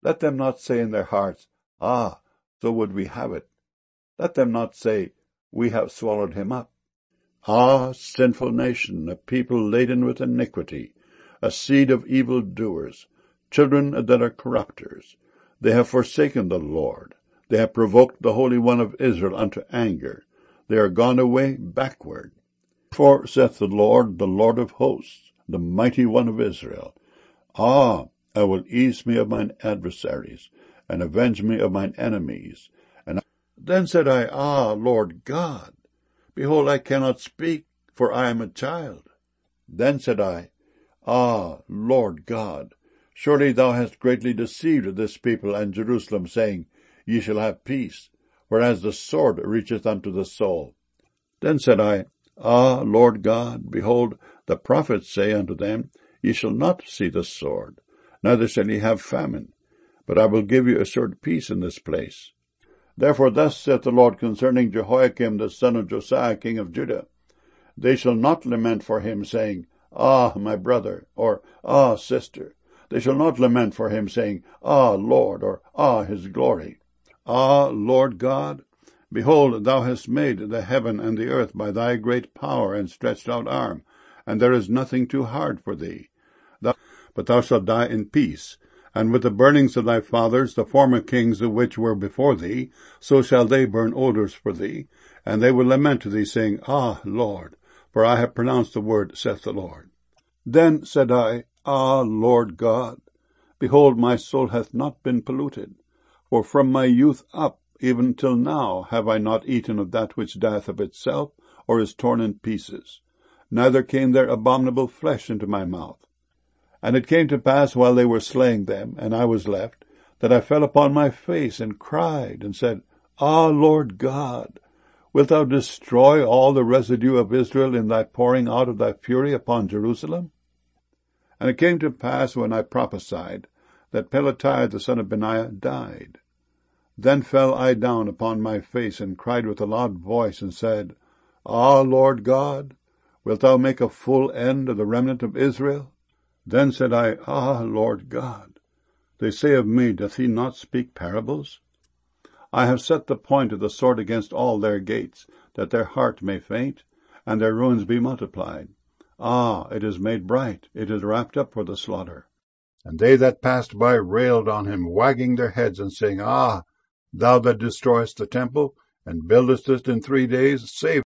Let them not say in their hearts, Ah, so would we have it. Let them not say, We have swallowed him up. Ah, sinful nation, a people laden with iniquity, a seed of evil doers, children that are corrupters. They have forsaken the Lord. They have provoked the Holy One of Israel unto anger. They are gone away backward. For, saith the Lord of hosts, the mighty one of Israel, Ah, I will ease me of mine adversaries, and avenge me of mine enemies. Then said I, Ah, Lord God, behold, I cannot speak, for I am a child. Then said I, Ah, Lord God, surely thou hast greatly deceived this people and Jerusalem, saying, Ye shall have peace, whereas the sword reacheth unto the soul. Then said I, Ah, Lord God, behold, the prophets say unto them, Ye shall not see the sword, neither shall ye have famine, but I will give you assured peace in this place. Therefore thus saith the Lord concerning Jehoiakim the son of Josiah king of Judah, They shall not lament for him, saying, Ah, my brother, or Ah, sister. They shall not lament for him, saying, Ah, Lord, or Ah, his glory. Ah, Lord God, behold, thou hast made the heaven and the earth by thy great power and stretched out arm, and there is nothing too hard for thee. But thou shalt die in peace, and with the burnings of thy fathers, the former kings which were before thee, so shall they burn odors for thee, and they will lament to thee, saying, Ah, Lord, for I have pronounced the word, saith the Lord. Then said I, Ah, Lord God, behold, my soul hath not been polluted, for from my youth up, even till now, have I not eaten of that which dieth of itself, or is torn in pieces, neither came there abominable flesh into my mouth. And it came to pass, while they were slaying them, and I was left, that I fell upon my face, and cried, and said, Ah, Lord God, wilt thou destroy all the residue of Israel in thy pouring out of thy fury upon Jerusalem? And it came to pass, when I prophesied, that Pelatiah the son of Benaiah died. Then fell I down upon my face, and cried with a loud voice, and said, Ah, Lord God, wilt thou make a full end of the remnant of Israel? Then said I, Ah, Lord God, they say of me, doth he not speak parables? I have set the point of the sword against all their gates, that their heart may faint, and their ruins be multiplied. Ah, it is made bright, it is wrapped up for the slaughter. And they that passed by railed on him, wagging their heads, and saying, Ah, thou that destroyest the temple, and buildest it in 3 days, save